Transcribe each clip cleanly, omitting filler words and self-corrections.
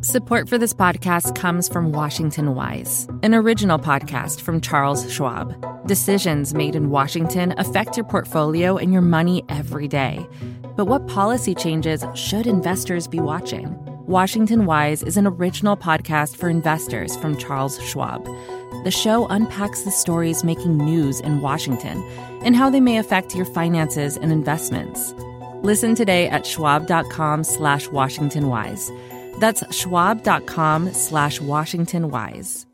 Support for this podcast comes from Washington Wise, an original podcast from Charles Schwab. Decisions made in Washington affect your portfolio and your money every day. But what policy changes should investors be watching? Washington Wise is an original podcast for investors from Charles Schwab. The show unpacks the stories making news in Washington and how they may affect your finances and investments. Listen today at schwab.com/WashingtonWise. That's schwab.com/WashingtonWise.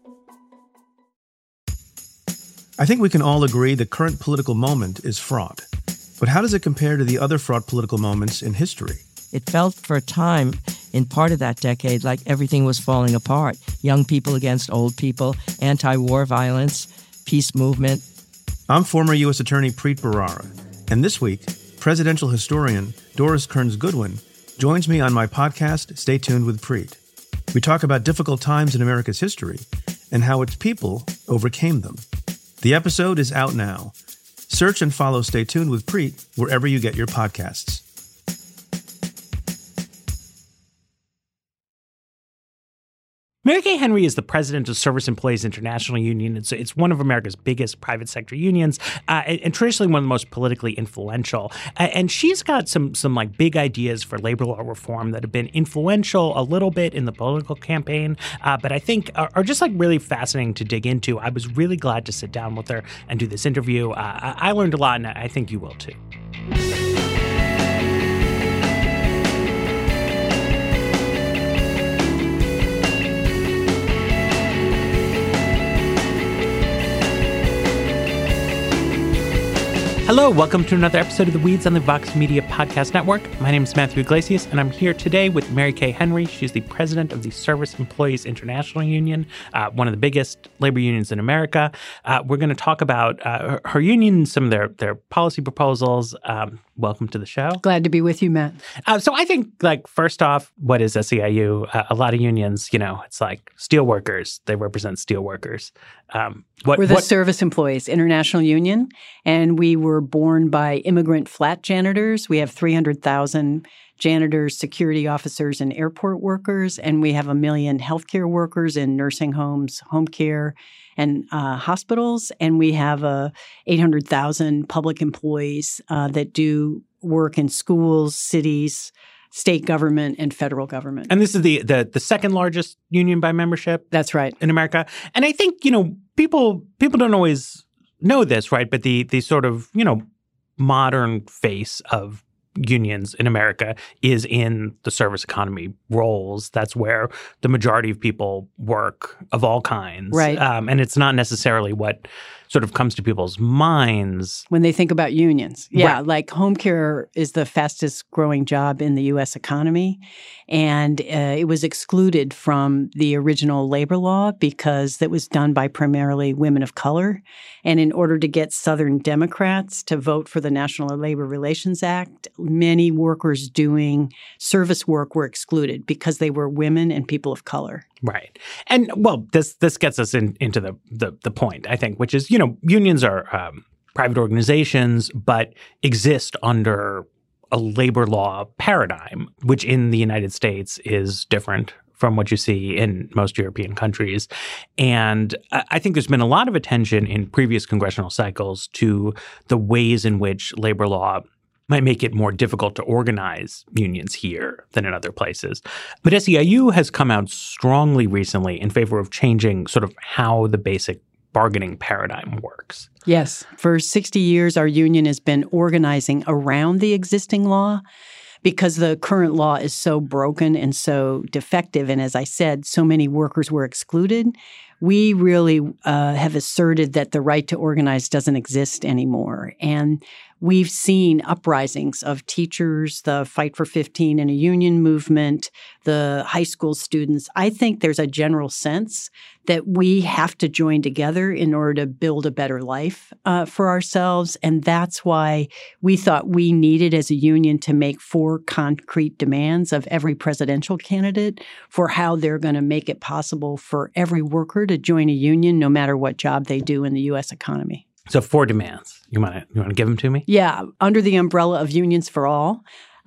I think we can all agree the current political moment is fraught. But how does it compare to the other fraught political moments in history? It felt for a time in part of that decade like everything was falling apart. Young people against old people, anti-war violence, peace movement. I'm former U.S. Attorney Preet Bharara, and this week, presidential historian Doris Kearns Goodwin joins me on my podcast, Stay Tuned with Preet. We talk about difficult times in America's history and how its people overcame them. The episode is out now. Search and follow Stay Tuned with Preet wherever you get your podcasts. Mary Kay Henry is the president of Service Employees International Union. It's one of America's biggest private sector unions and traditionally one of the most politically influential. And she's got some like big ideas for labor law reform that have been influential a little bit in the political campaign, but I think are just like really fascinating to dig into. I was really glad to sit down with her and do this interview. I learned a lot, and I think you will too. Hello, welcome to another episode of The Weeds on the Vox Media Podcast Network. My name is Matthew Iglesias, and I'm here today with Mary Kay Henry. She's the president of the Service Employees International Union, one of the biggest labor unions in America. We're going to talk about her union and some of their policy proposals. Welcome to the show. Glad to be with you, Matt. So I think, like, first off, what is SEIU? A lot of unions, it's like steelworkers. They represent steelworkers. We're the Service Employees International Union, and we were born by immigrant flat janitors. We have 300,000 janitors, security officers, and airport workers, and we have 1 million healthcare workers in nursing homes, home care, and hospitals, and we have 800,000 public employees that do work in schools, cities, state government, and federal government. And this is the second largest union by membership. That's right. In America. And I think, people don't always know this, right? But the sort of, modern face of unions in America is in the service economy roles. That's where the majority of people work of all kinds. Right. And it's not necessarily what sort of comes to people's minds when they think about unions. Yeah, right. Like home care is the fastest growing job in the U.S. economy. And it was excluded from the original labor law because that was done by primarily women of color. And in order to get Southern Democrats to vote for the National Labor Relations Act, many workers doing service work were excluded because they were women and people of color. Right. And, well, this gets us into the point, I think, which is, unions are private organizations but exist under a labor law paradigm, which in the United States is different from what you see in most European countries. And I think there's been a lot of attention in previous congressional cycles to the ways in which labor law might make it more difficult to organize unions here than in other places. But SEIU has come out strongly recently in favor of changing sort of how the basic bargaining paradigm works. Yes. For 60 years, our union has been organizing around the existing law because the current law is so broken and so defective. And as I said, so many workers were excluded. We really have asserted that the right to organize doesn't exist anymore. And we've seen uprisings of teachers, the Fight for 15 in a Union movement, the high school students. I think there's a general sense that we have to join together in order to build a better life for ourselves. And that's why we thought we needed as a union to make 4 concrete demands of every presidential candidate for how they're going to make it possible for every worker to join a union no matter what job they do in the U.S. economy. So 4 demands. You want to give them to me? Yeah. Under the umbrella of Unions for All,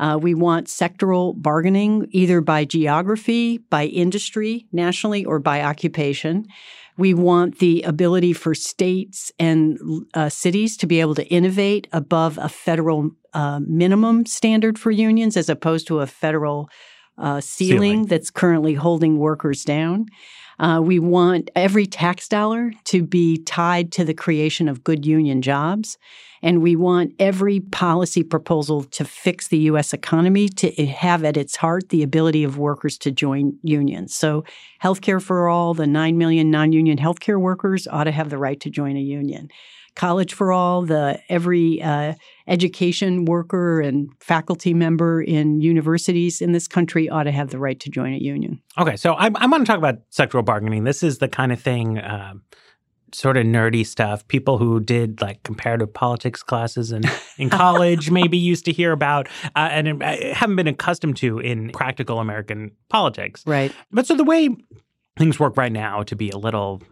We want sectoral bargaining, either by geography, by industry, nationally, or by occupation. We want the ability for states and cities to be able to innovate above a federal minimum standard for unions as opposed to a federal ceiling that's currently holding workers down. We want every tax dollar to be tied to the creation of good union jobs. And we want every policy proposal to fix the U.S. economy to have at its heart the ability of workers to join unions. So healthcare for all, the 9 million non-union healthcare workers ought to have the right to join a union. College for all, every education worker and faculty member in universities in this country ought to have the right to join a union. Okay, so I want to talk about sectoral bargaining. This is the kind of thing, sort of nerdy stuff, people who did like comparative politics classes in college maybe used to hear about and haven't been accustomed to in practical American politics. Right. But so the way things work right now, to be a little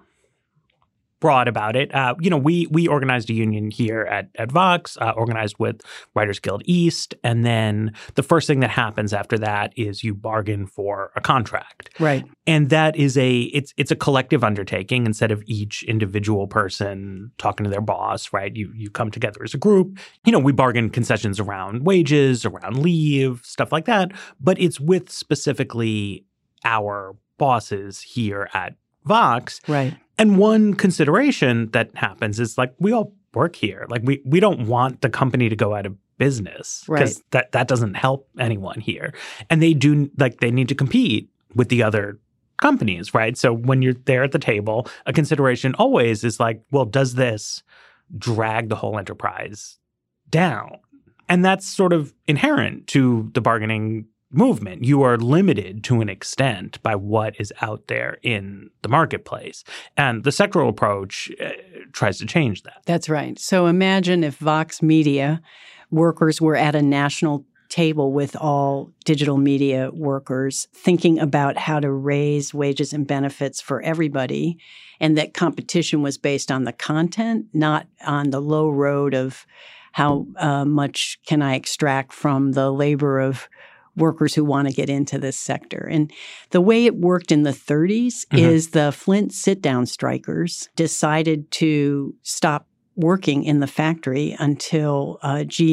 broad about it, we organized a union here at Vox, organized with Writers Guild East, and then the first thing that happens after that is you bargain for a contract. Right. And that is it's a collective undertaking instead of each individual person talking to their boss, right? You come together as a group. We bargain concessions around wages, around leave, stuff like that, but it's with specifically our bosses here at Vox. Right. And one consideration that happens is like we all work here. Like we don't want the company to go out of business because that doesn't help anyone here. And they need to compete with the other companies, right? So when you're there at the table, a consideration always is like, well, does this drag the whole enterprise down? And that's sort of inherent to the bargaining movement. You are limited to an extent by what is out there in the marketplace. And the sectoral approach tries to change that. That's right. So imagine if Vox Media workers were at a national table with all digital media workers thinking about how to raise wages and benefits for everybody, and that competition was based on the content, not on the low road of how much can I extract from the labor of workers who want to get into this sector. And the way it worked in the 30s is the Flint sit-down strikers decided to stop working in the factory until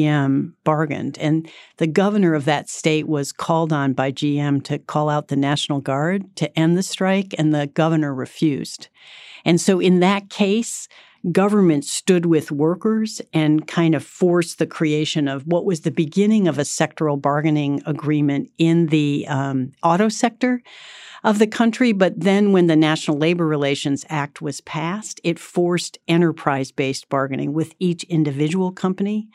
GM bargained. And the governor of that state was called on by GM to call out the National Guard to end the strike, and the governor refused. And so in that case, government stood with workers and kind of forced the creation of what was the beginning of a sectoral bargaining agreement in the auto sector of the country. But then when the National Labor Relations Act was passed, it forced enterprise-based bargaining with each individual company.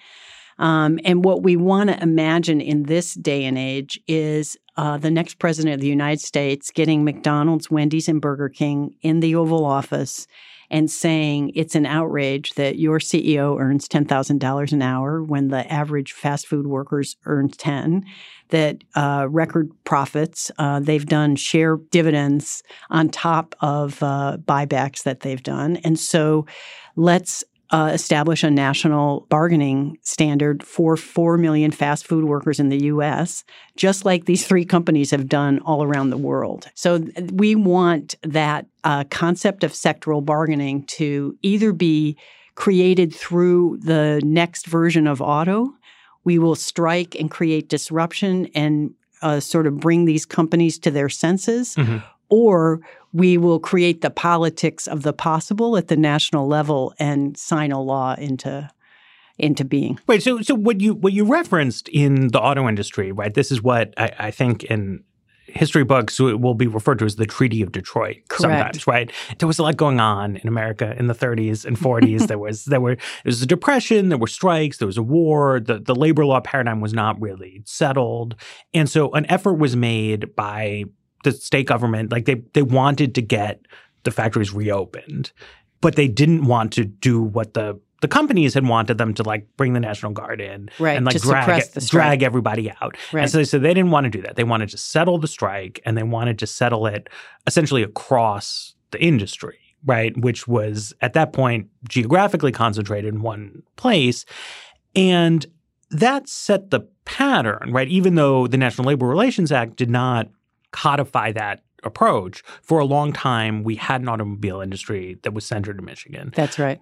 And what we want to imagine in this day and age is the next president of the United States getting McDonald's, Wendy's, and Burger King in the Oval Office and saying it's an outrage that your CEO earns $10,000 an hour when the average fast food workers earn $10,000, that record profits, they've done share dividends on top of buybacks that they've done. And so let's establish a national bargaining standard for 4 million fast food workers in the U.S., just like these three companies have done all around the world. So we want that concept of sectoral bargaining to either be created through the next version of auto. We will strike and create disruption and sort of bring these companies to their senses, or we will create the politics of the possible at the national level and sign a law into being. Wait, so what you referenced in the auto industry, right? This is what I think in history books will be referred to as the Treaty of Detroit. Correct. Sometimes, right? There was a lot going on in America in the 30s and 40s. there was a depression, there were strikes, there was a war, the labor law paradigm was not really settled. And so an effort was made by the state government, like they wanted to get the factories reopened, but they didn't want to do what the companies had wanted them to, like bring the National Guard in and like drag everybody out. Right. And so they didn't want to do that. They wanted to settle the strike, and they wanted to settle it essentially across the industry, right? Which was at that point geographically concentrated in one place. And that set the pattern, right? Even though the National Labor Relations Act did not codify that approach, for a long time, we had an automobile industry that was centered in Michigan. That's right.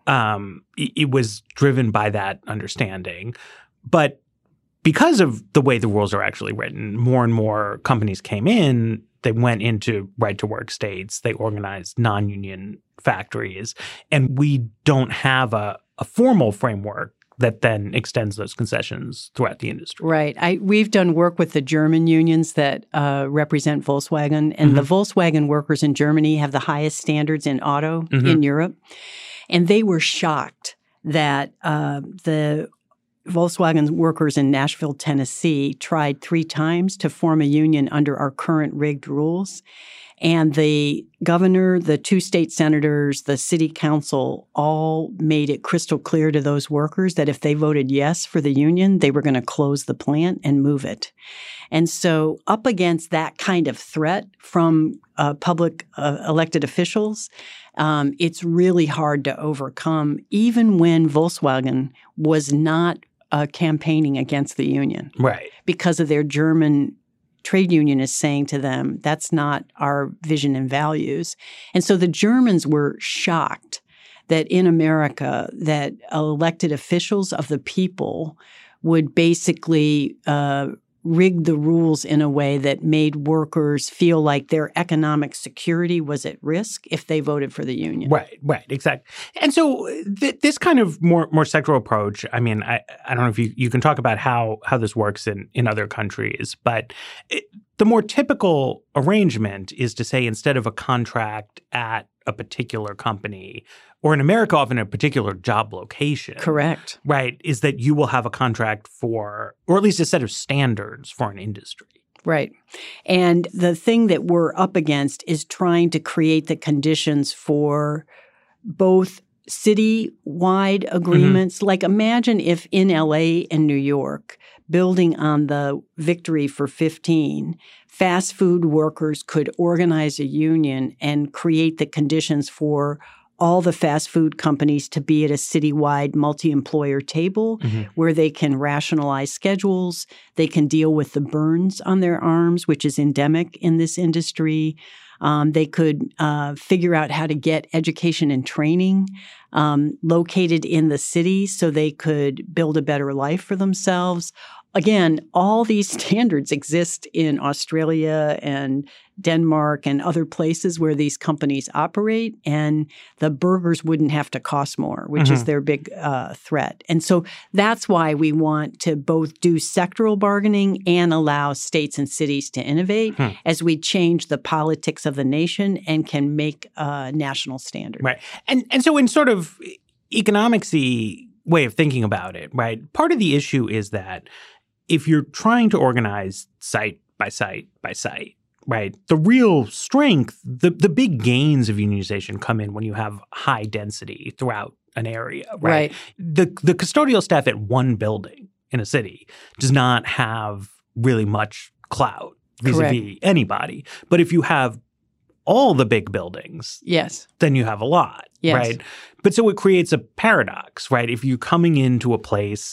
It was driven by that understanding. But because of the way the rules are actually written, more and more companies came in. They went into right-to-work states. They organized non-union factories. And we don't have a formal framework that then extends those concessions throughout the industry. Right. We've done work with the German unions that represent Volkswagen, and the Volkswagen workers in Germany have the highest standards in auto in Europe. And they were shocked that the Volkswagen workers in Nashville, Tennessee, tried 3 times to form a union under our current rigged rules. And the governor, the 2 state senators, the city council all made it crystal clear to those workers that if they voted yes for the union, they were going to close the plant and move it. And so up against that kind of threat from public elected officials, it's really hard to overcome, even when Volkswagen was not campaigning against the union. Right. Because of their German trade union is saying to them, that's not our vision and values. And so the Germans were shocked that in America, that elected officials of the people would basically rig the rules in a way that made workers feel like their economic security was at risk if they voted for the union. Right, exactly. And so this kind of more sectoral approach, I mean, I don't know if you can talk about how this works in other countries, but the more typical arrangement is to say instead of a contract at a particular company, or in America, often a particular job location. Correct. Right, is that you will have a contract for, or at least a set of standards for an industry. Right. And the thing that we're up against is trying to create the conditions for both city-wide agreements. Like imagine if in LA and New York, building on the victory for 15, fast food workers could organize a union and create the conditions for all the fast food companies to be at a citywide multi-employer table where they can rationalize schedules, they can deal with the burns on their arms, which is endemic in this industry. They could figure out how to get education and training located in the city so they could build a better life for themselves. Again, all these standards exist in Australia and Denmark and other places where these companies operate, and the burgers wouldn't have to cost more, which is their big threat. And so that's why we want to both do sectoral bargaining and allow states and cities to innovate as we change the politics of the nation and can make a national standard. Right. And so in sort of economics-y way of thinking about it, right, part of the issue is that if you're trying to organize site by site by site, right, the real strength, the big gains of unionization come in when you have high density throughout an area, right? The custodial staff at one building in a city does not have really much clout vis-a-vis anybody. But if you have all the big buildings, then you have a lot, right? But so it creates a paradox, right? If you're coming into a place,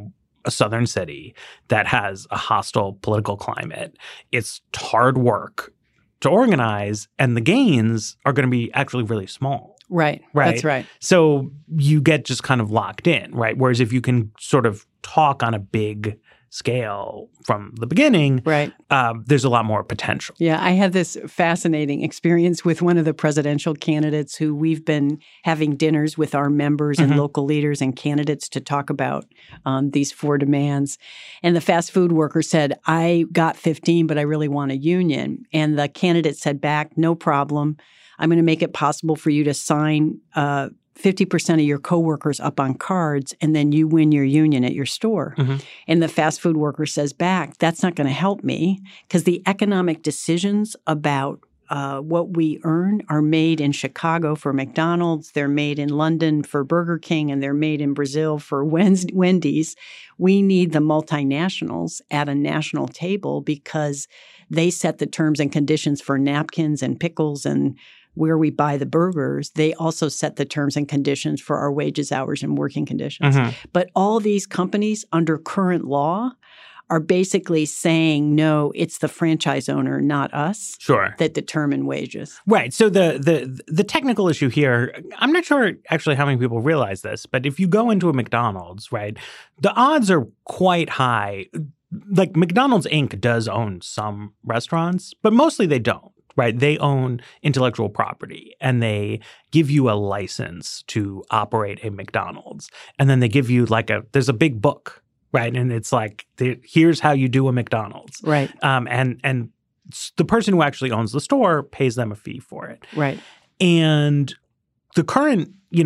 a southern city that has a hostile political climate, it's hard work to organize, and the gains are going to be actually really small. Right. That's right. So you get just kind of locked in, right? Whereas if you can sort of talk on a big scale from the beginning, there's a lot more potential. Yeah, I had this fascinating experience with one of the presidential candidates who we've been having dinners with our members and local leaders and candidates to talk about these 4 demands. And the fast food worker said, I got 15, but I really want a union. And the candidate said back, no problem. I'm going to make it possible for you to sign 50% of your coworkers up on cards, and then you win your union at your store. And the fast food worker says back, that's not going to help me because the economic decisions about what we earn are made in Chicago for McDonald's, they're made in London for Burger King, and they're made in Brazil for Wendy's. We need the multinationals at a national table because they set the terms and conditions for napkins and pickles and where we buy the burgers, they also set the terms and conditions for our wages, hours, and working conditions. But all these companies under current law are basically saying, no, it's the franchise owner, not us, that determine wages. Right. So the technical issue here, I'm not sure actually how many people realize this, but if you go into a McDonald's, right, the odds are quite high. Like McDonald's Inc. does own some restaurants, but mostly they don't. Right. They own intellectual property and they give you a license to operate a McDonald's. And then they give you there's a big book. Right. And it's like, here's how you do a McDonald's. Right. And the person who actually owns the store pays them a fee for it. Right. And the current,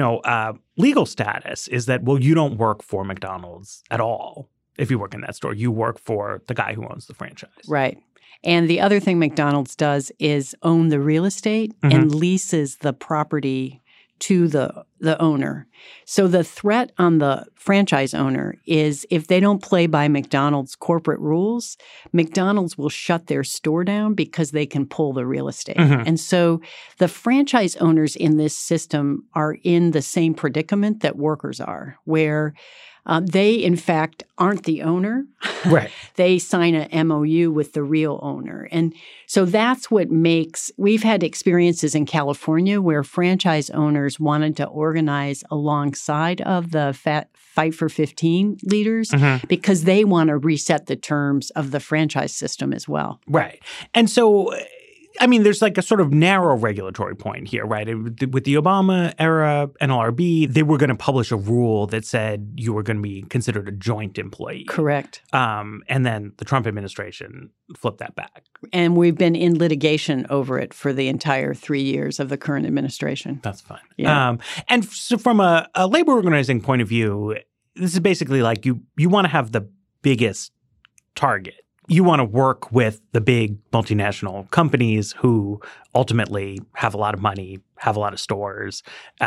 legal status is that, well, you don't work for McDonald's at all. If you work in that store, you work for the guy who owns the franchise. Right. And the other thing McDonald's does is own the real estate and leases the property to the owner. So the threat on the franchise owner is if they don't play by McDonald's corporate rules, McDonald's will shut their store down because they can pull the real estate. And so the franchise owners in this system are in the same predicament that workers are, where they, in fact, aren't the owner. Right. They sign an MOU with the real owner. And so that's what we've had experiences in California where franchise owners wanted to organize alongside of the Fight for 15 leaders because they want to reset the terms of the franchise system as well. Right. And so there's a sort of narrow regulatory point here, right? With the Obama era NLRB, they were going to publish a rule that said you were going to be considered a joint employee. Correct. And then the Trump administration flipped that back. And we've been in litigation over it for the entire 3 years of the current administration. That's fine. Yeah. And so from a labor organizing point of view, this is basically like you want to have the biggest target. You want to work with the big multinational companies who ultimately have a lot of money, have a lot of stores,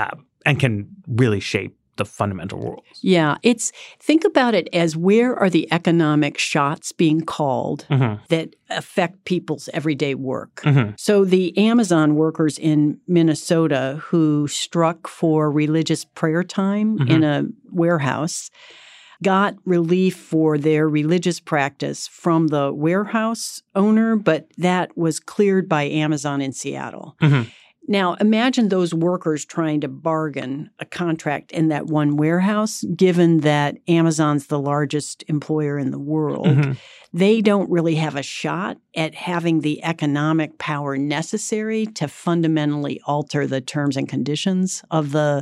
and can really shape the fundamental rules. Yeah. Think about it as where are the economic shots being called that affect people's everyday work. So the Amazon workers in Minnesota who struck for religious prayer time in a warehouse got relief for their religious practice from the warehouse owner, but that was cleared by Amazon in Seattle. Now, imagine those workers trying to bargain a contract in that one warehouse, given that Amazon's the largest employer in the world. They don't really have a shot at having the economic power necessary to fundamentally alter the terms and conditions of the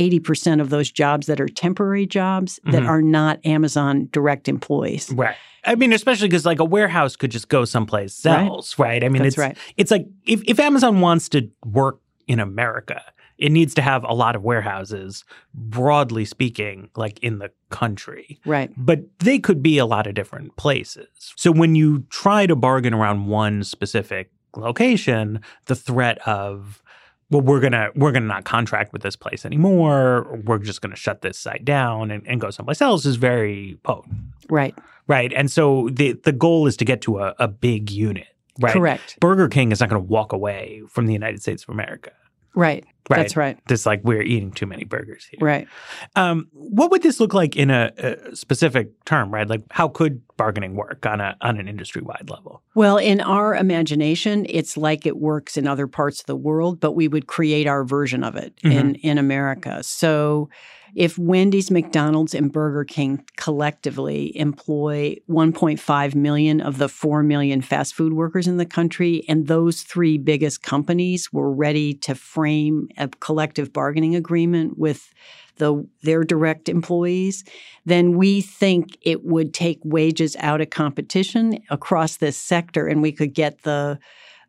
80% of those jobs that are temporary jobs that are not Amazon direct employees. Right. Especially because a warehouse could just go someplace else, right? That's right. It's like if Amazon wants to work in America, it needs to have a lot of warehouses, broadly speaking, in the country. Right. But they could be a lot of different places. So when you try to bargain around one specific location, the threat of, well, we're gonna not contract with this place anymore, we're just gonna shut this site down and go someplace else is very potent. Right. Right. And so the goal is to get to a big unit. Right. Correct. Burger King is not going to walk away from the United States of America. Right. That's right. It's like we're eating too many burgers here. Right. What would this look like in a specific term, right? How could bargaining work on an industry-wide level? Well, in our imagination, it's like it works in other parts of the world, but we would create our version of it in America. So if Wendy's, McDonald's, and Burger King collectively employ 1.5 million of the 4 million fast food workers in the country, and those three biggest companies were ready to frame a collective bargaining agreement with their direct employees, then we think it would take wages out of competition across this sector, and we could get the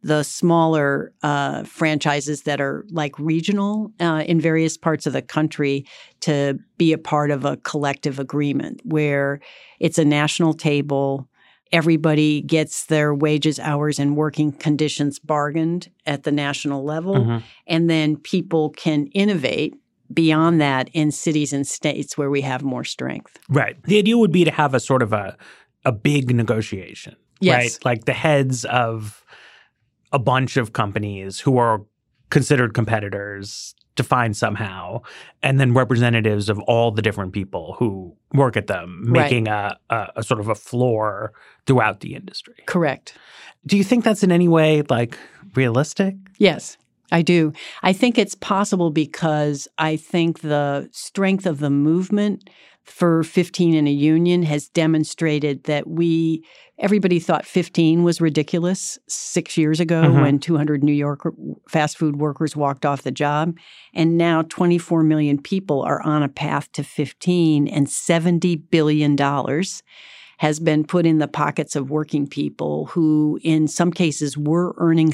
smaller franchises that are regional in various parts of the country to be a part of a collective agreement where it's a national table. Everybody gets their wages, hours, and working conditions bargained at the national level, and then people can innovate beyond that in cities and states where we have more strength. Right. The idea would be to have a sort of a big negotiation, yes. Right? Like the heads of a bunch of companies who are considered competitors defined somehow, and then representatives of all the different people who work at them, making a sort of a floor throughout the industry. Correct. Do you think that's in any way realistic? Yes, I do. I think it's possible because I think the strength of the movement for 15 in a union has demonstrated that everybody thought 15 was ridiculous 6 years ago when 200 New York fast food workers walked off the job. And now 24 million people are on a path to 15, and $70 billion has been put in the pockets of working people who, in some cases, were earning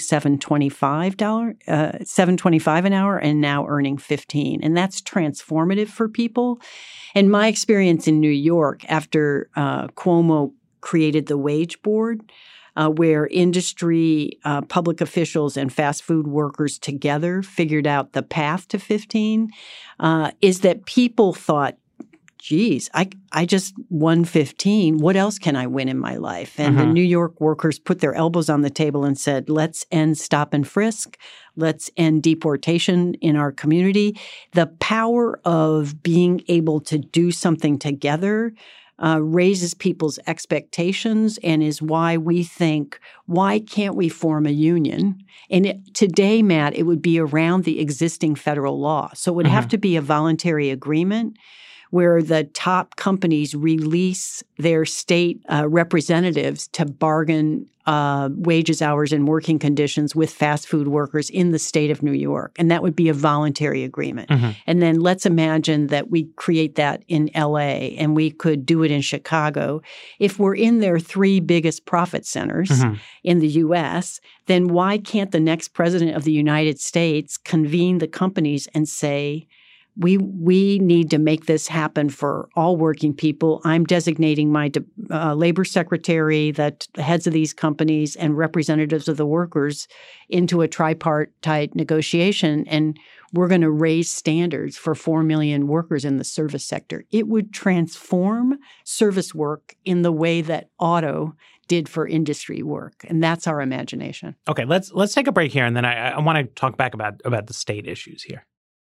$7.25 an hour and now earning 15. And that's transformative for people. And my experience in New York after Cuomo created the wage board, where industry, public officials, and fast food workers together figured out the path to 15, is that people thought, geez, I just won 15. What else can I win in my life? And the New York workers put their elbows on the table and said, let's end stop and frisk. Let's end deportation in our community. The power of being able to do something together raises people's expectations and is why we think, why can't we form a union? And today, Matt, it would be around the existing federal law. So it would have to be a voluntary agreement where the top companies release their state representatives to bargain wages, hours, and working conditions with fast food workers in the state of New York. And that would be a voluntary agreement. And then let's imagine that we create that in LA and we could do it in Chicago. If we're in their 3 biggest profit centers in the U.S., then why can't the next president of the United States convene the companies and say, we need to make this happen for all working people. I'm designating my labor secretary, the heads of these companies, and representatives of the workers into a tripartite negotiation, and we're going to raise standards for 4 million workers in the service sector. It would transform service work in the way that auto did for industry work, and that's our imagination. Okay, let's take a break here, and then I want to talk back about the state issues here.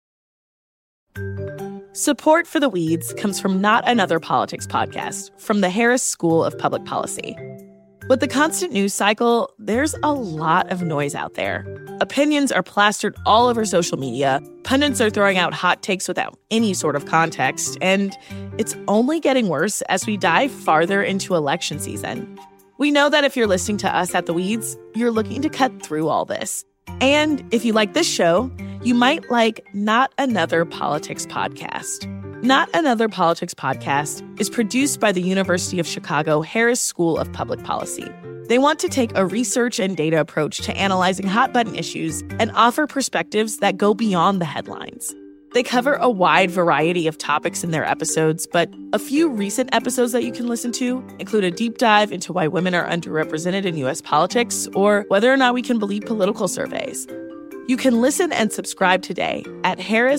Support for The Weeds comes from Not Another Politics podcast from the Harris School of Public Policy. With the constant news cycle, there's a lot of noise out there. Opinions are plastered all over social media, pundits are throwing out hot takes without any sort of context, and it's only getting worse as we dive farther into election season. We know that if you're listening to us at The Weeds, you're looking to cut through all this. And if you like this show, you might like Not Another Politics podcast. Not Another Politics podcast is produced by the University of Chicago Harris School of Public Policy. They want to take a research and data approach to analyzing hot-button issues and offer perspectives that go beyond the headlines. They cover a wide variety of topics in their episodes, but a few recent episodes that you can listen to include a deep dive into why women are underrepresented in U.S. politics or whether or not we can believe political surveys. You can listen and subscribe today at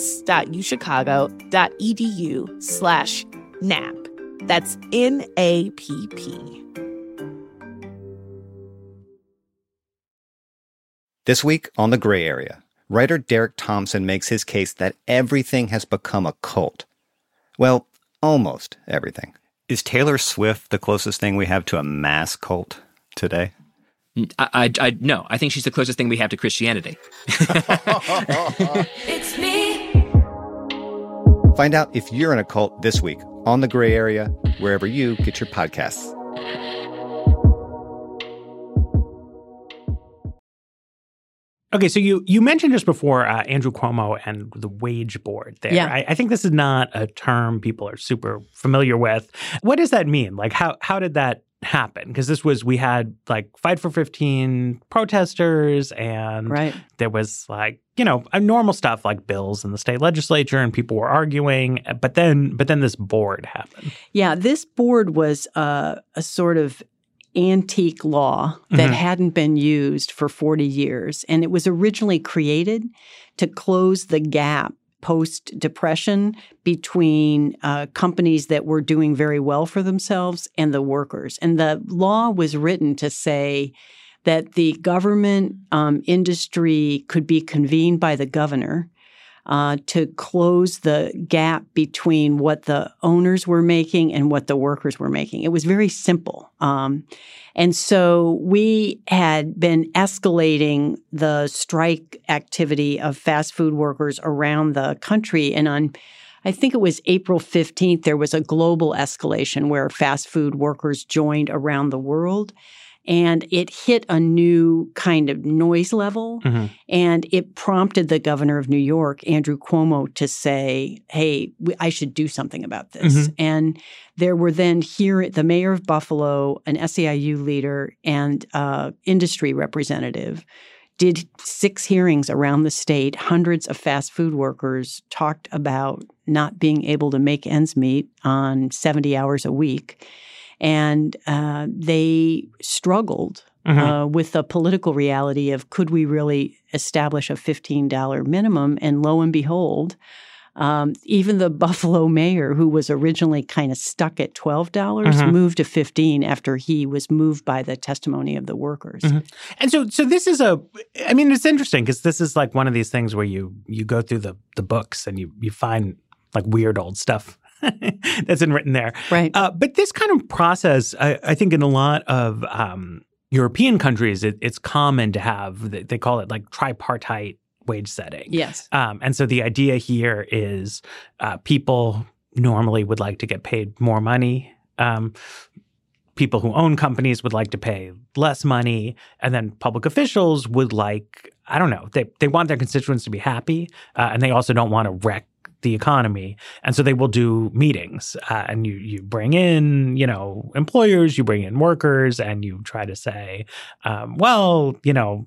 harris.uchicago.edu/NAP. That's NAPP. This week on The Gray Area, writer Derek Thompson makes his case that everything has become a cult. Well, almost everything. Is Taylor Swift the closest thing we have to a mass cult today? No, I think she's the closest thing we have to Christianity. It's me. Find out if you're in a cult this week on The Gray Area, wherever you get your podcasts. Okay, so you mentioned just before Andrew Cuomo and the wage board there. Yeah. I think this is not a term people are super familiar with. What does that mean? Like, how did that happen? Because we had Fight for 15 protesters, and there was normal stuff like bills in the state legislature, and people were arguing. But then this board happened. Yeah, this board was a sort of antique law that hadn't been used for 40 years. And it was originally created to close the gap post-Depression between companies that were doing very well for themselves and the workers. And the law was written to say, that the government industry could be convened by the governor to close the gap between what the owners were making and what the workers were making. It was very simple. And so we had been escalating the strike activity of fast food workers around the country. And on, I think it was April 15th, there was a global escalation where fast food workers joined around the world. And it hit a new kind of noise level, and it prompted the governor of New York, Andrew Cuomo, to say, hey, I should do something about this. And there were then the mayor of Buffalo, an SEIU leader, and industry representative did 6 hearings around the state. Hundreds of fast food workers talked about not being able to make ends meet on 70 hours a week. And they struggled with the political reality of could we really establish a $15 minimum? And lo and behold, even the Buffalo mayor, who was originally kind of stuck at $12, moved to $15 after he was moved by the testimony of the workers. And so this is it's interesting because this is like one of these things where you go through the books and you find like weird old stuff that's been written there. Right. But this kind of process, I think in a lot of European countries, it's common to have, they call it like tripartite wage setting. Yes. And so the idea here is people normally would like to get paid more money. People who own companies would like to pay less money. And then public officials would like, I don't know, they want their constituents to be happy. And they also don't want to wreck the economy. And so they will do meetings and you bring in, employers, you bring in workers, and you try to say, how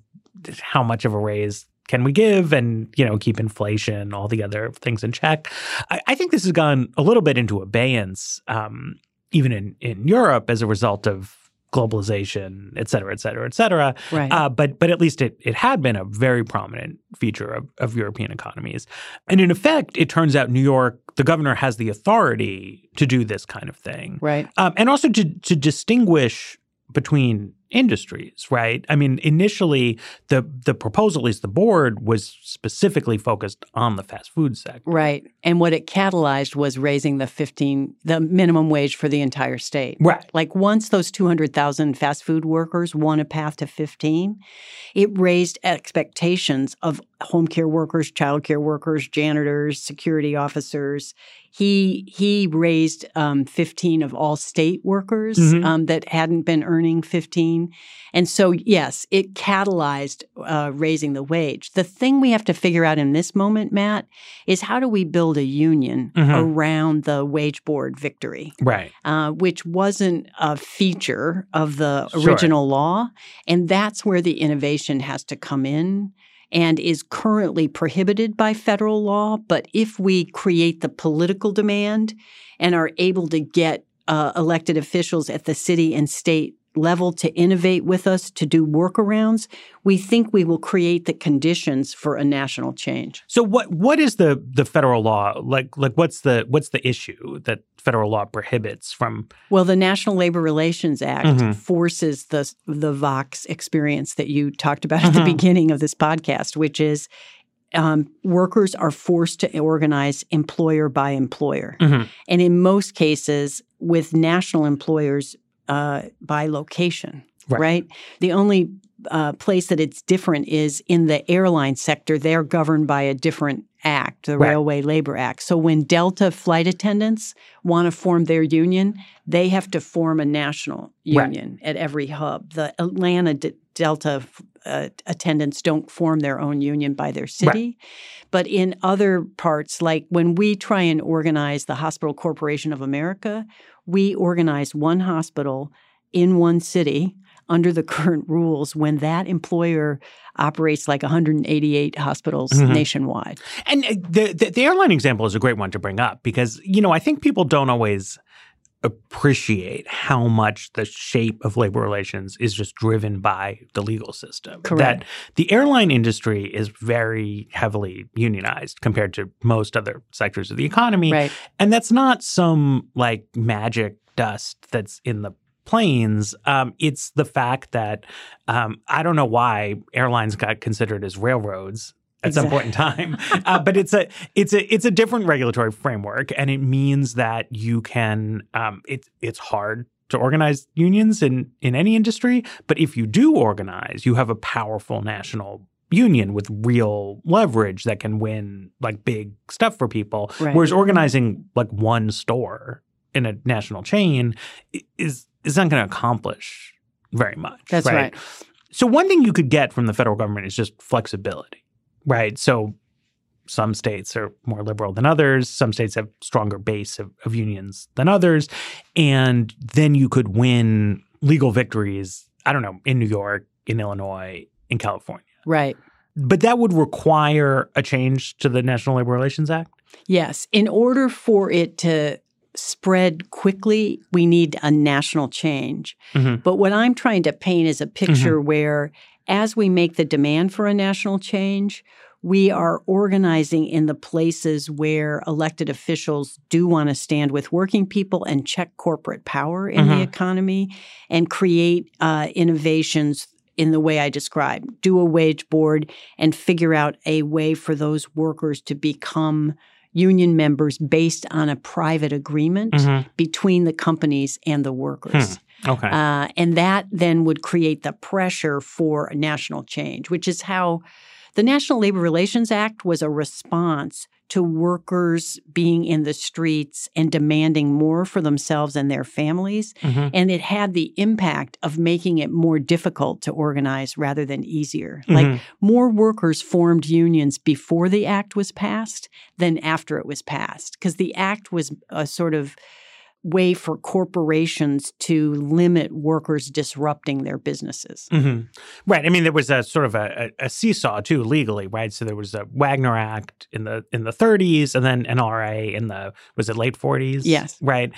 much of a raise can we give and, keep inflation, all the other things in check. I think this has gone a little bit into abeyance, even in Europe as a result of globalization, et cetera, et cetera, et cetera. Right. But at least it had been a very prominent feature of European economies. And in effect, it turns out New York, the governor has the authority to do this kind of thing. Right. And also to distinguish between industries, right? I mean, initially, the proposal, at least the board, was specifically focused on the fast food sector. Right. And what it catalyzed was raising the minimum wage for the entire state. Right. Like once those 200,000 fast food workers won a path to 15, it raised expectations of home care workers, child care workers, janitors, security officers. He raised 15 of all state workers that hadn't been earning 15. And so, yes, it catalyzed raising the wage. The thing we have to figure out in this moment, Matt, is how do we build a union around the wage board victory? Right. Which wasn't a feature of the original law. And that's where the innovation has to come in and is currently prohibited by federal law. But if we create the political demand and are able to get elected officials at the city and state level to innovate with us, to do workarounds, we think we will create the conditions for a national change. So what is the federal law like what's the issue that federal law prohibits from? Well, the National Labor Relations Act forces the Vox experience that you talked about at the beginning of this podcast, which is workers are forced to organize employer by employer. And in most cases, with national employers, by location, right? The only place that it's different is in the airline sector. They're governed by a different act, the Railway Labor Act. So when Delta flight attendants want to form their union, they have to form a national union at every hub. The Atlanta Delta attendants don't form their own union by their city. But in other parts, like when we try and organize the Hospital Corporation of America, we organize one hospital in one city under the current rules when that employer operates like 188 hospitals nationwide. And the airline example is a great one to bring up because, I think people don't always appreciate how much the shape of labor relations is just driven by the legal system. Correct. That the airline industry is very heavily unionized compared to most other sectors of the economy. Right. And that's not some like magic dust that's in the planes. It's the fact that I don't know why airlines got considered as railroads at some point in time, but it's a different regulatory framework, and it means that you can. It's hard to organize unions in any industry, but if you do organize, you have a powerful national union with real leverage that can win like big stuff for people. Right. Whereas organizing like one store in a national chain is not going to accomplish very much. That's right. So one thing you could get from the federal government is just flexibility, right? So some states are more liberal than others. Some states have stronger base of unions than others. And then you could win legal victories, I don't know, in New York, in Illinois, in California. Right. But that would require a change to the National Labor Relations Act? Yes. In order for it to spread quickly, we need a national change. Mm-hmm. But what I'm trying to paint is a picture where as we make the demand for a national change, we are organizing in the places where elected officials do want to stand with working people and check corporate power in the economy and create innovations in the way I described. Do a wage board and figure out a way for those workers to become union members based on a private agreement between the companies and the workers. Okay. And that then would create the pressure for a national change, which is how the National Labor Relations Act was a response to workers being in the streets and demanding more for themselves and their families. And it had the impact of making it more difficult to organize rather than easier. Like more workers formed unions before the act was passed than after it was passed, because the act was a sort of way for corporations to limit workers disrupting their businesses. Right. I mean, there was a sort of a seesaw too legally, right? So there was a Wagner Act in the 30s, and then NLRA in the late 40s? Yes. Right.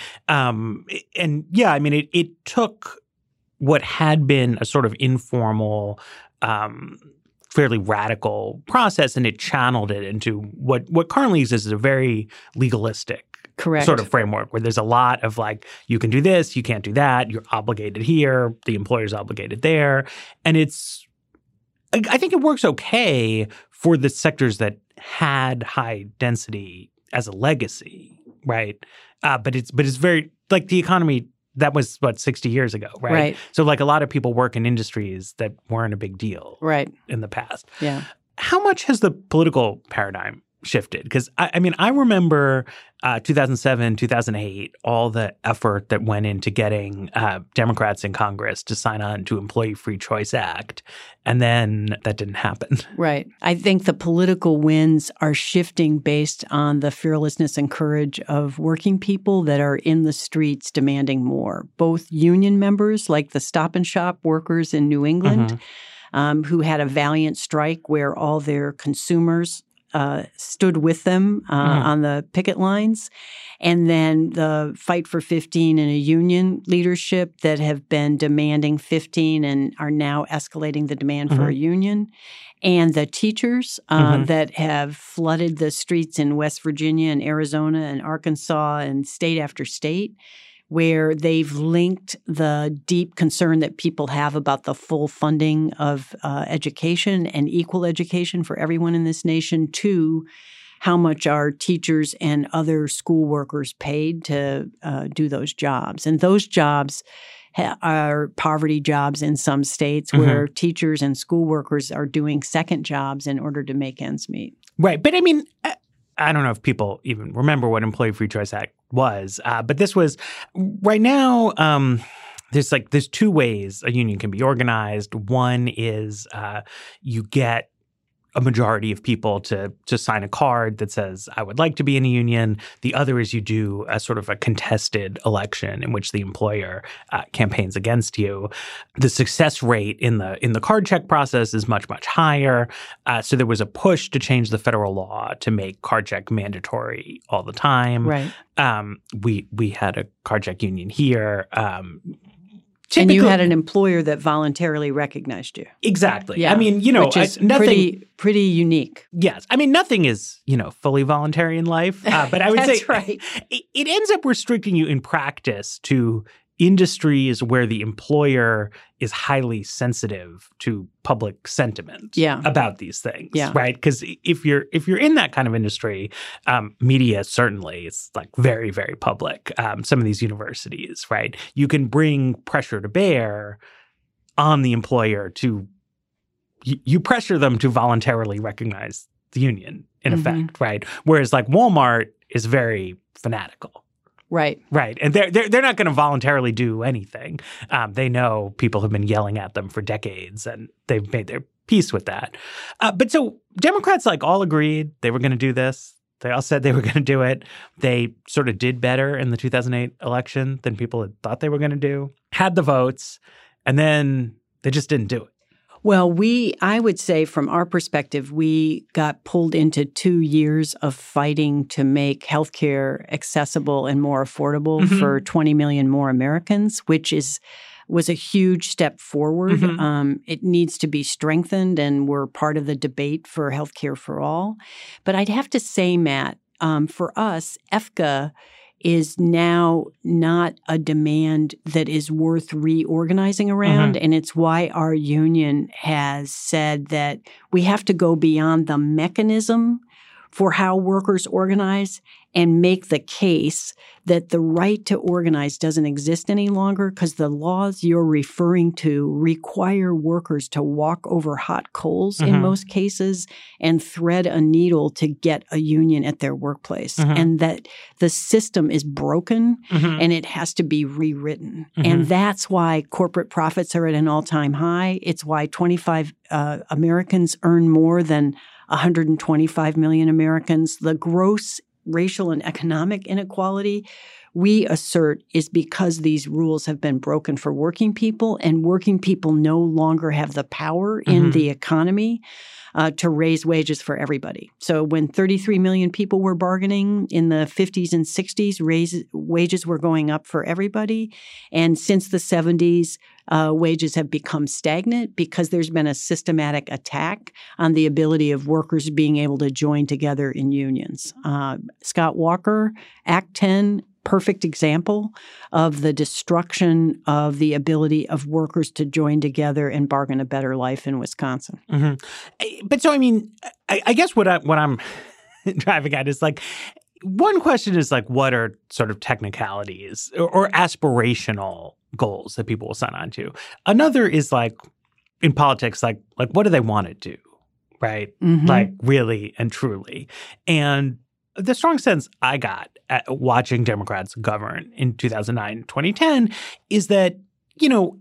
And yeah, I mean, it took what had been a sort of informal, fairly radical process, and it channeled it into what currently exists as a very legalistic sort of framework where there's a lot of like, you can do this, you can't do that, you're obligated here, the employer's obligated there. And I think it works okay for the sectors that had high density as a legacy, right? But it's very, like the economy, that was 60 years ago, right? Right. So like a lot of people work in industries that weren't a big deal in the past. Yeah. How much has the political paradigm shifted? Because I mean, I remember 2007, 2008, all the effort that went into getting Democrats in Congress to sign on to Employee Free Choice Act. And then that didn't happen. Right. I think the political winds are shifting based on the fearlessness and courage of working people that are in the streets demanding more. Both union members, like the Stop and Shop workers in New England, who had a valiant strike where all their consumers stood with them on the picket lines, and then the Fight for 15 in a union leadership that have been demanding 15 and are now escalating the demand for a union, and the teachers that have flooded the streets in West Virginia and Arizona and Arkansas and state after state, where they've linked the deep concern that people have about the full funding of education and equal education for everyone in this nation to how much are teachers and other school workers paid to do those jobs. And those jobs are poverty jobs in some states where teachers and school workers are doing second jobs in order to make ends meet. Right. But I mean, I don't know if people even remember what Employee Free Choice Act was, but this was right now. There's two ways a union can be organized. One is you get a majority of people to sign a card that says, I would like to be in a union. The other is you do a sort of a contested election in which the employer campaigns against you. The success rate in the card check process is much, much higher. So there was a push to change the federal law to make card check mandatory all the time. Right. We had a card check union here. And you had an employer that voluntarily recognized you. Exactly. Yeah. I mean, which is nothing pretty unique. Yes. I mean, nothing is, fully voluntary in life. But I would say right. it ends up restricting you in practice to industries where the employer is highly sensitive to public sentiment about these things, right? Because if you're in that kind of industry, media certainly is like very, very public. Some of these universities, right? You can bring pressure to bear on the employer to you pressure them to voluntarily recognize the union in effect, right? Whereas like Walmart is very fanatical. Right. And they're not going to voluntarily do anything. They know people have been yelling at them for decades, and they've made their peace with that. But so Democrats like all agreed they were going to do this. They all said they were going to do it. They sort of did better in the 2008 election than people had thought they were going to do. Had the votes, and then they just didn't do it. Well, I would say from our perspective, we got pulled into 2 years of fighting to make healthcare accessible and more affordable for 20 million more Americans, which was a huge step forward. It needs to be strengthened, and we're part of the debate for healthcare for all. But I'd have to say, Matt, for us, EFCA is now not a demand that is worth reorganizing around. And it's why our union has said that we have to go beyond the mechanism for how workers organize and make the case that the right to organize doesn't exist any longer because the laws you're referring to require workers to walk over hot coals in most cases and thread a needle to get a union at their workplace. And that the system is broken and it has to be rewritten. And that's why corporate profits are at an all-time high. It's why 25 Americans earn more than 125 million Americans. The gross racial and economic inequality we assert is because these rules have been broken for working people, and working people no longer have the power in the economy to raise wages for everybody. So when 33 million people were bargaining in the 50s and 60s, wages were going up for everybody. And since the 70s, wages have become stagnant because there's been a systematic attack on the ability of workers being able to join together in unions. Scott Walker, Act 10, perfect example of the destruction of the ability of workers to join together and bargain a better life in Wisconsin. But so, I mean, I guess what I'm driving at is like, one question is like, what are sort of technicalities or aspirational goals that people will sign on to? Another is like, in politics, like what do they want to do, right? Like really and truly. And the strong sense I got at watching Democrats govern in 2009, 2010 is that, you know,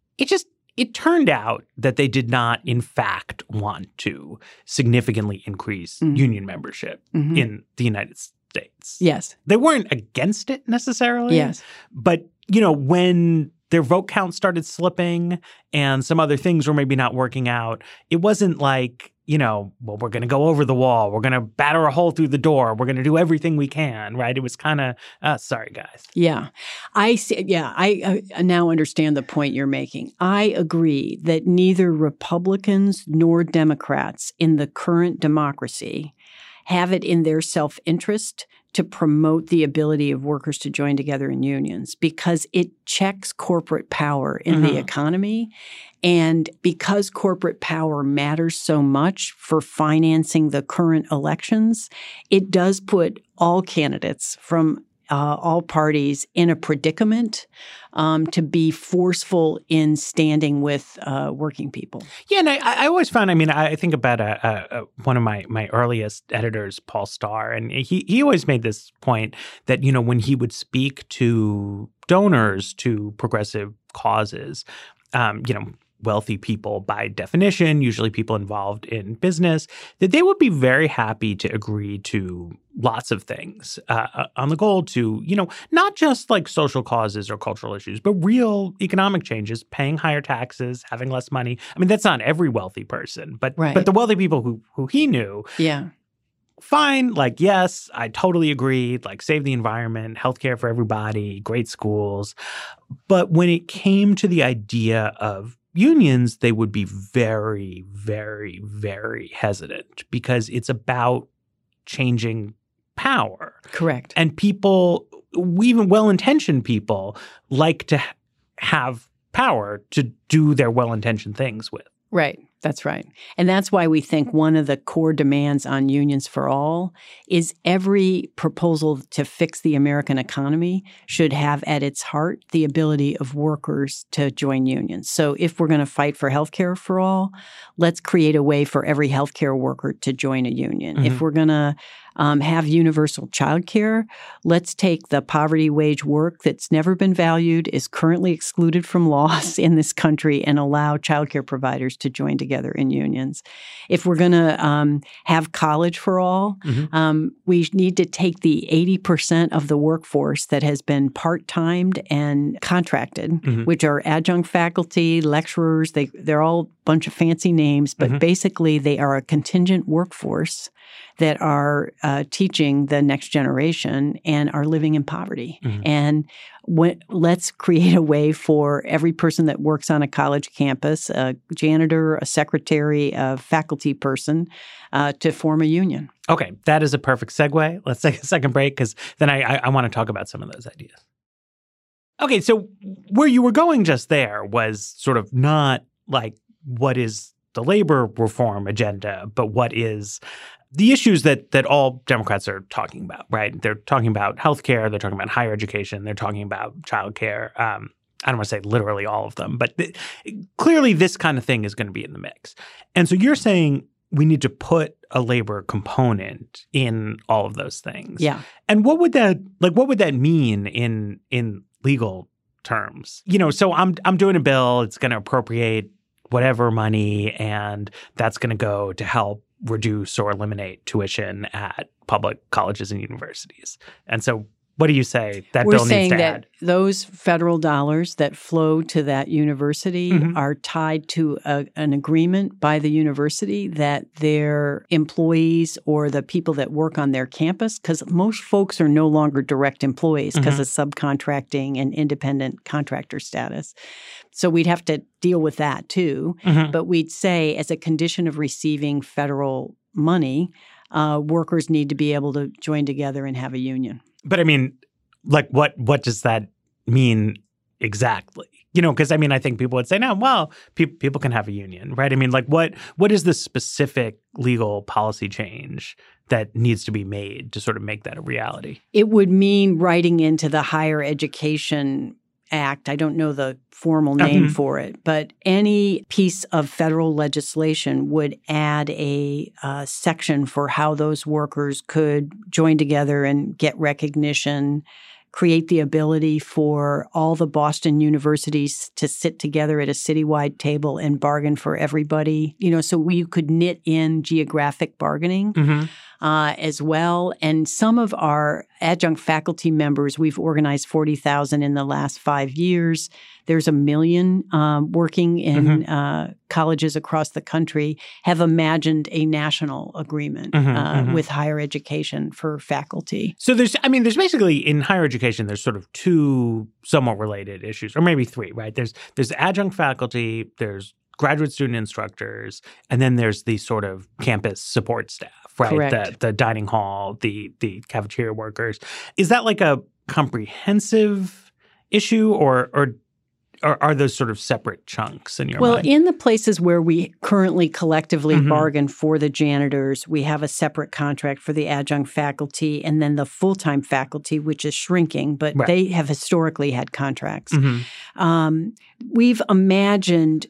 it turned out that they did not, in fact, want to significantly increase union membership in the United States. Yes. They weren't against it necessarily. Yes. But, you know, when their vote count started slipping and some other things were maybe not working out, it wasn't like, you know, well, we're going to go over the wall. We're going to batter a hole through the door. We're going to do everything we can, right? It was kind of, sorry, guys. Yeah. I see. Yeah. I now understand the point you're making. I agree that neither Republicans nor Democrats in the current democracy have it in their self-interest to promote the ability of workers to join together in unions because it checks corporate power in the economy. And because corporate power matters so much for financing the current elections, it does put all candidates from all parties in a predicament to be forceful in standing with working people. Yeah, and I always found, I mean, I think about one of my earliest editors, Paul Starr, and he always made this point that, you know, when he would speak to donors to progressive causes, you know, wealthy people by definition, usually people involved in business, that they would be very happy to agree to lots of things on the goal to, you know, not just like social causes or cultural issues, but real economic changes, paying higher taxes, having less money. I mean, that's not every wealthy person, but the wealthy people who he knew. Yeah. Fine, like, yes, I totally agree, like, save the environment, healthcare for everybody, great schools. But when it came to the idea of unions, they would be very, very, very hesitant because it's about changing power. Correct. And people even well-intentioned people like to have power to do their well-intentioned things with. Right. That's right. And that's why we think one of the core demands on Unions for All is every proposal to fix the American economy should have at its heart the ability of workers to join unions. So if we're going to fight for healthcare for all, let's create a way for every healthcare worker to join a union. Mm-hmm. If we're going to have universal childcare, let's take the poverty wage work that's never been valued, is currently excluded from laws in this country, and allow childcare providers to join together in unions. If we're going to have college for all, we need to take the 80% of the workforce that has been part-timed and contracted, which are adjunct faculty, lecturers. They're all a bunch of fancy names, but basically they are a contingent workforce that are teaching the next generation and are living in poverty. And let's create a way for every person that works on a college campus, a janitor, a secretary, a faculty person, to form a union. Okay, that is a perfect segue. Let's take a second break because then I want to talk about some of those ideas. Okay, so where you were going just there was sort of not like what is the labor reform agenda, but what is the issues that all Democrats are talking about, right? They're talking about healthcare, they're talking about higher education, they're talking about childcare. I don't want to say literally all of them, but clearly this kind of thing is going to be in the mix. And so you're saying we need to put a labor component in all of those things. Yeah. And what would that mean in legal terms? You know, so I'm doing a bill, it's going to appropriate whatever money, and that's going to go to help reduce or eliminate tuition at public colleges and universities. And so what do you say that bill needs to add? We're saying that those federal dollars that flow to that university are tied to an agreement by the university that their employees or the people that work on their campus, because most folks are no longer direct employees because of subcontracting and independent contractor status. So we'd have to deal with that too. But we'd say as a condition of receiving federal money, workers need to be able to join together and have a union. But I mean, like, what does that mean exactly? You know, because I mean, I think people would say, no, well, people can have a union, right? I mean, like, what is the specific legal policy change that needs to be made to sort of make that a reality? It would mean writing into the Higher Education Act, I don't know the formal name for it, but any piece of federal legislation would add a section for how those workers could join together and get recognition, create the ability for all the Boston universities to sit together at a citywide table and bargain for everybody, you know, so we could knit in geographic bargaining as well. And some of our adjunct faculty members, we've organized 40,000 in the last 5 years. There's 1 million working in colleges across the country, have imagined a national agreement with higher education for faculty. So there's basically in higher education, there's sort of two somewhat related issues, or maybe three, right? There's adjunct faculty, there's graduate student instructors, and then there's the sort of campus support staff, right? Correct. The dining hall, the cafeteria workers. Is that like a comprehensive issue, or are those sort of separate chunks in your mind? Well, in the places where we currently collectively bargain for the janitors, we have a separate contract for the adjunct faculty and then the full-time faculty, which is shrinking, but they have historically had contracts. We've imagined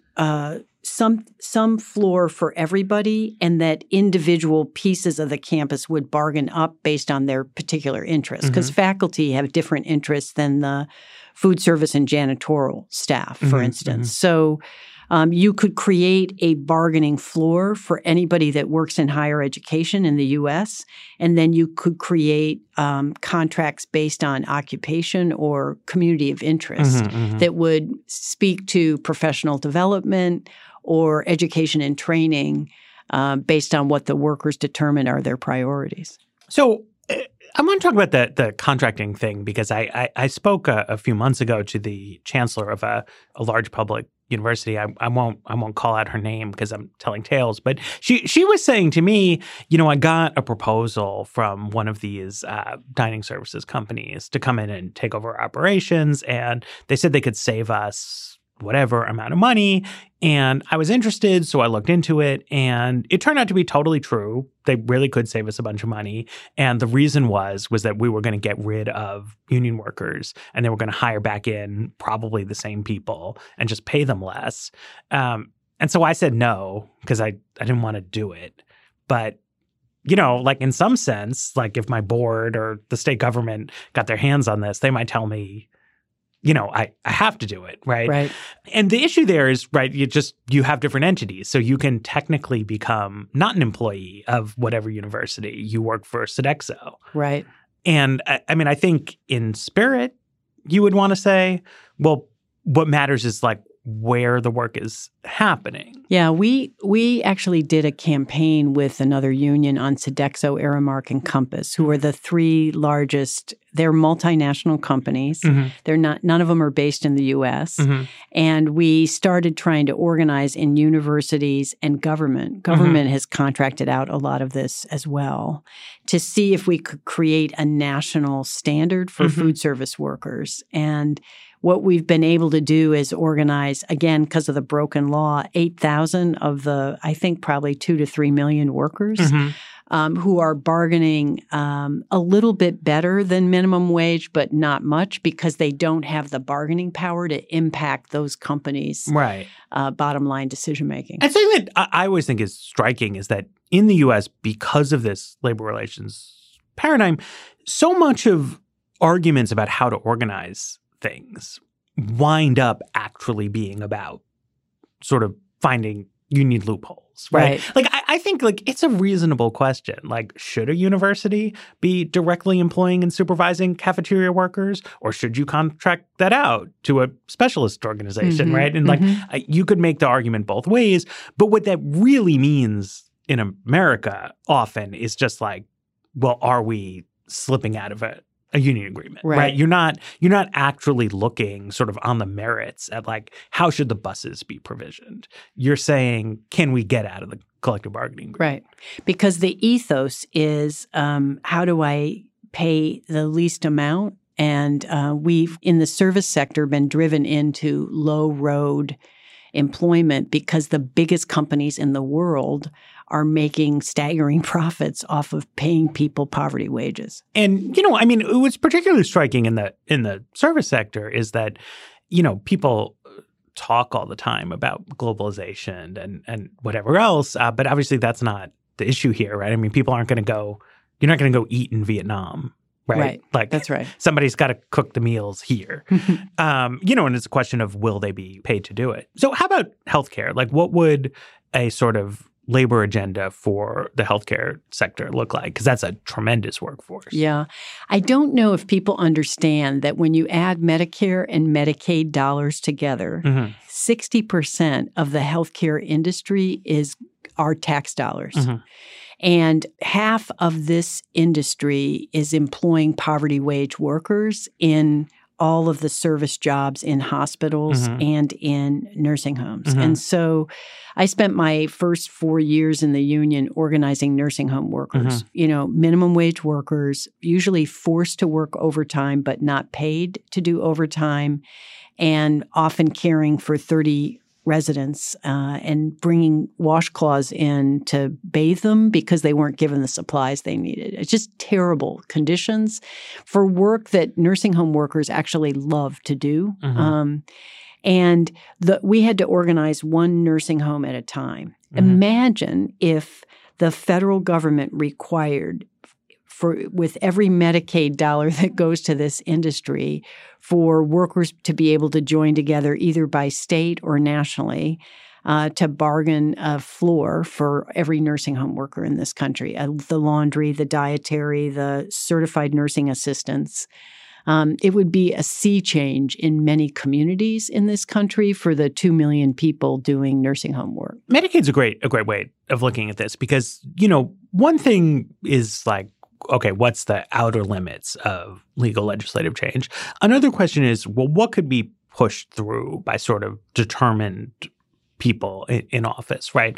some floor for everybody, and that individual pieces of the campus would bargain up based on their particular interests, because faculty have different interests than the food service and janitorial staff, for instance. So you could create a bargaining floor for anybody that works in higher education in the U.S., and then you could create contracts based on occupation or community of interest that would speak to professional development or education and training based on what the workers determine are their priorities. So I want to talk about the contracting thing, because I spoke a few months ago to the chancellor of a large public university. I won't call out her name because I'm telling tales, but she was saying to me, I got a proposal from one of these dining services companies to come in and take over our operations, and they said they could save us whatever amount of money. And I was interested, so I looked into it, and it turned out to be totally true. They really could save us a bunch of money. And the reason was that we were going to get rid of union workers, and they were going to hire back in probably the same people and just pay them less. And so I said no, because I didn't want to do it. But like in some sense, like if my board or the state government got their hands on this, they might tell me, I have to do it, right? Right. And the issue there is, right, you have different entities. So you can technically become not an employee of whatever university. You work for Sodexo. Right. And I think in spirit, you would want to say, well, what matters is like where the work is happening. Yeah, we actually did a campaign with another union on Sodexo, Aramark, and Compass, who are the three largest. They're multinational companies. Mm-hmm. They're not. None of them are based in the U.S. Mm-hmm. And we started trying to organize in universities and government. Government has contracted out a lot of this as well to see if we could create a national standard for food service workers. And what we've been able to do is organize, again, because of the broken law, 8,000 of the, I think, probably 2 to 3 million workers who are bargaining a little bit better than minimum wage, but not much because they don't have the bargaining power to impact those companies' bottom line decision making. And something that I always think is striking is that in the U.S., because of this labor relations paradigm, so much of arguments about how to organize things wind up actually being about sort of finding union loopholes, right? Like, I think like it's a reasonable question. Like, should a university be directly employing and supervising cafeteria workers, or should you contract that out to a specialist organization, right? And like, you could make the argument both ways. But what that really means in America often is just like, well, are we slipping out of it? A union agreement, right? You're not actually looking sort of on the merits at like, how should the buses be provisioned? You're saying, can we get out of the collective bargaining agreement? Right. Because the ethos is, how do I pay the least amount? And we've, in the service sector, been driven into low road employment because the biggest companies in the world are making staggering profits off of paying people poverty wages. And, what's particularly striking in the service sector is that, people talk all the time about globalization and whatever else, but obviously that's not the issue here, right? I mean, people aren't going to go, you're not going to go eat in Vietnam. Right. Like, that's right. Somebody's got to cook the meals here. And it's a question of will they be paid to do it? So how about healthcare? Like, what would a sort of labor agenda for the healthcare sector look like? Because that's a tremendous workforce. Yeah. I don't know if people understand that when you add Medicare and Medicaid dollars together, 60% of the healthcare industry are tax dollars. And half of this industry is employing poverty wage workers in all of the service jobs in hospitals and in nursing homes. And so I spent my first 4 years in the union organizing nursing home workers, minimum wage workers, usually forced to work overtime but not paid to do overtime, and often caring for 30 residents and bringing washcloths in to bathe them because they weren't given the supplies they needed. It's just terrible conditions for work that nursing home workers actually love to do. And we had to organize one nursing home at a time. Imagine if the federal government required with every Medicaid dollar that goes to this industry for workers to be able to join together either by state or nationally to bargain a floor for every nursing home worker in this country, the laundry, the dietary, the certified nursing assistants. It would be a sea change in many communities in this country for the 2 million people doing nursing home work. Medicaid's a great way of looking at this because, one thing is like, okay, what's the outer limits of legal legislative change? Another question is, well, what could be pushed through by sort of determined people in office, right?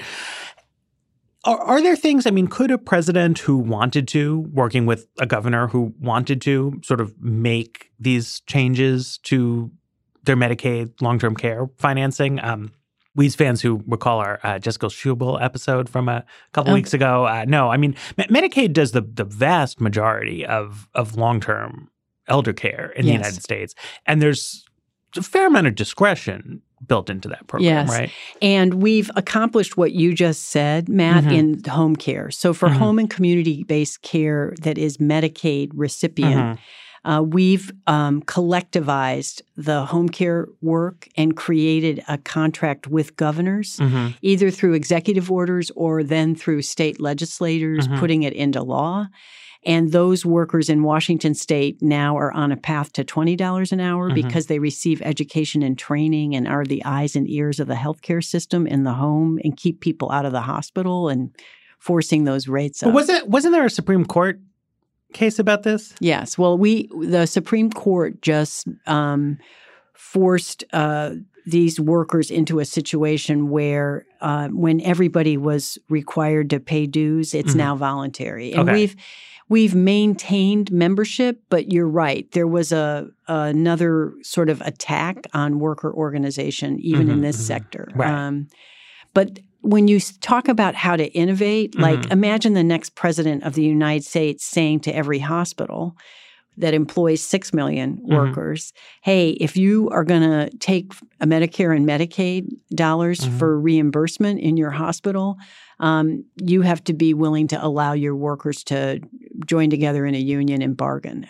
Are there things, I mean, could a president who wanted to, working with a governor who wanted to, sort of make these changes to their Medicaid long-term care financing? Weeds fans who recall our Jessica Schubel episode from a couple weeks ago, no, I mean, Medicaid does the vast majority of long-term elder care in the United States. And there's a fair amount of discretion built into that program, right? And we've accomplished what you just said, Matt, in home care. So for home and community-based care that is Medicaid recipient, we've collectivized the home care work and created a contract with governors, either through executive orders or then through state legislators putting it into law. And those workers in Washington state now are on a path to $20 an hour because they receive education and training and are the eyes and ears of the healthcare system in the home and keep people out of the hospital and forcing those rates up. Wasn't there a Supreme Court case about this? Yes. Well, the Supreme Court just forced these workers into a situation where when everybody was required to pay dues, it's now voluntary. And we've maintained membership, but you're right. There was another sort of attack on worker organization, even in this sector. Right. But when you talk about how to innovate, like imagine the next president of the United States saying to every hospital that employs 6 million workers, hey, if you are going to take a Medicare and Medicaid dollars for reimbursement in your hospital, you have to be willing to allow your workers to join together in a union and bargain.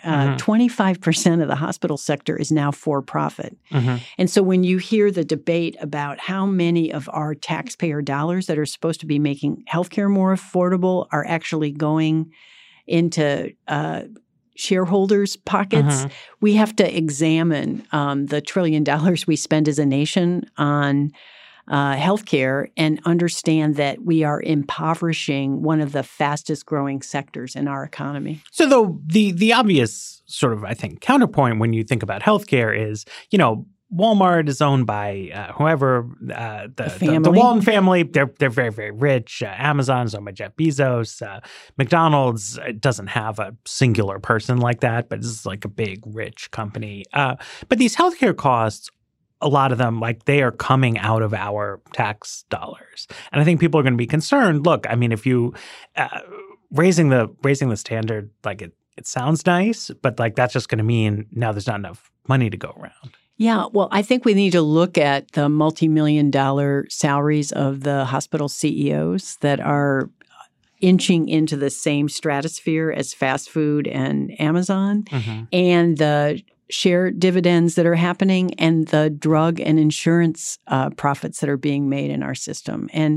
25% of the hospital sector is now for-profit. And so when you hear the debate about how many of our taxpayer dollars that are supposed to be making healthcare more affordable are actually going into shareholders' pockets, we have to examine the $1 trillion we spend as a nation on healthcare and understand that we are impoverishing one of the fastest growing sectors in our economy. So though the obvious sort of, I think, counterpoint when you think about healthcare is, Walmart is owned by whoever, the Walton family. They're very, very rich. Amazon is owned by Jeff Bezos. McDonald's doesn't have a singular person like that, but it's like a big, rich company. But these healthcare costs, a lot of them, like they are coming out of our tax dollars. And I think people are going to be concerned. Look, I mean, if you raising the standard, like it sounds nice, but like that's just going to mean now there's not enough money to go around. Yeah, well, I think we need to look at the multi-million-dollar salaries of the hospital CEOs that are inching into the same stratosphere as fast food and Amazon, and the share dividends that are happening and the drug and insurance profits that are being made in our system. And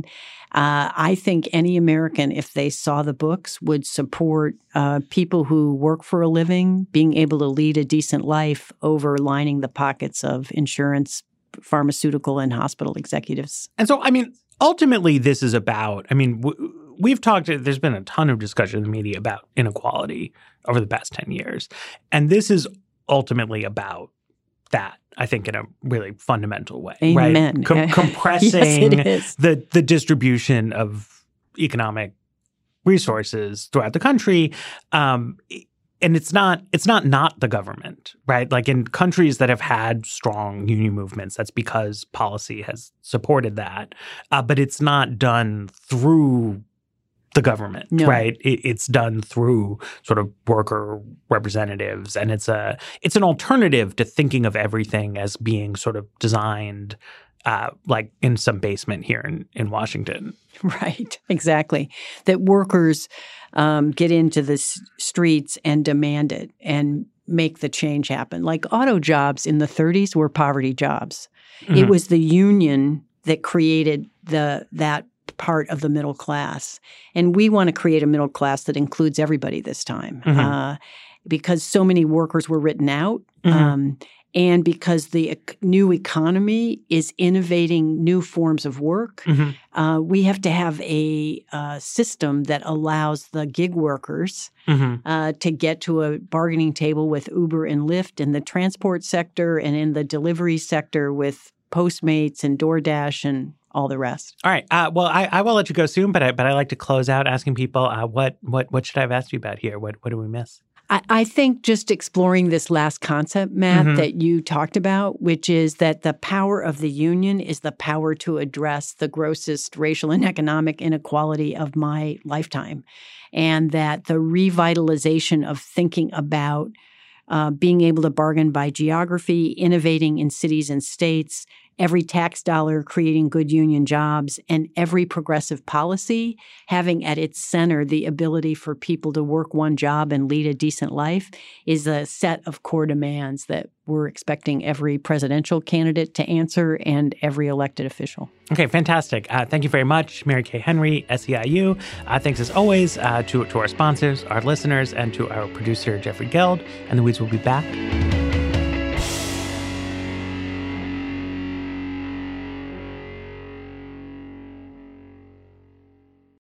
I think any American, if they saw the books, would support people who work for a living being able to lead a decent life over lining the pockets of insurance, pharmaceutical, and hospital executives. And so, I mean, ultimately, this is about, I mean, we've talked, there's been a ton of discussion in the media about inequality over the past 10 years. And this is ultimately about that, I think, in a really fundamental way. Amen. Right? Compressing yes, the distribution of economic resources throughout the country. And it's not the government, right? Like in countries that have had strong union movements, that's because policy has supported that. But it's not done through the government, right? It's done through sort of worker representatives, and it's an alternative to thinking of everything as being sort of designed like in some basement here in Washington. Right, exactly. That workers get into the streets and demand it and make the change happen. Like auto jobs in the 30s were poverty jobs. It was the union that created that part of the middle class. And we want to create a middle class that includes everybody this time because so many workers were written out. and because the new economy is innovating new forms of work. We have to have a system that allows the gig workers to get to a bargaining table with Uber and Lyft in the transport sector and in the delivery sector with Postmates and DoorDash and all the rest. All right. Well, I will let you go soon, but I like to close out asking people, what should I have asked you about here? What do we miss? I think just exploring this last concept, Matt, that you talked about, which is that the power of the union is the power to address the grossest racial and economic inequality of my lifetime. And that the revitalization of thinking about being able to bargain by geography, innovating in cities and states, every tax dollar creating good union jobs, and every progressive policy having at its center the ability for people to work one job and lead a decent life is a set of core demands that we're expecting every presidential candidate to answer and every elected official. Okay, fantastic. Thank you very much, Mary Kay Henry, SEIU. Thanks as always to our sponsors, our listeners, and to our producer, Jeffrey Geld. And The Weeds will be back